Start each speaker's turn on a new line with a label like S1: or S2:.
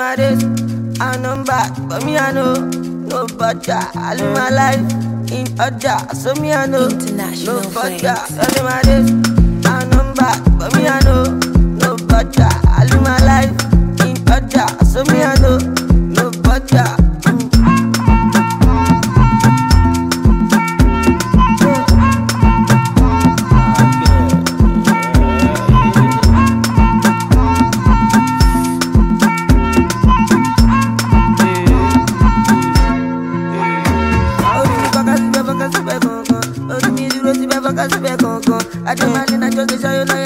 S1: days, I know bad, but me I know no butter. I live my life in order, so me I know
S2: International
S1: no butter.
S2: flames.
S1: I live my days, I know bad, but me I know no butter. I live my life in order, so me I know no butter. I don't mind, I just show you.